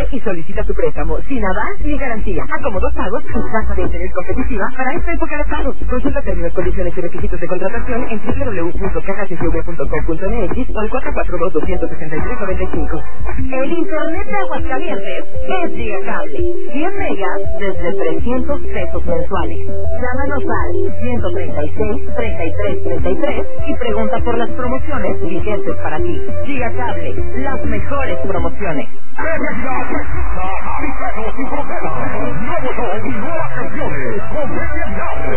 y solicita tu préstamo sin avance ni garantía. A como 2 pagos y tasa de interés competitiva para esta época de pagos. Consulta términos, condiciones y requisitos de contratación en www.cajasfv.com.mx o al 442-263-95. El internet de Aguascalientes es Gigacable. 100 megas desde 300 pesos mensuales. Llámanos al 136-3333 y pregunta por las promociones vigentes para ti. Gigacable, las mejores promociones. Nuevos son nuevas canciones.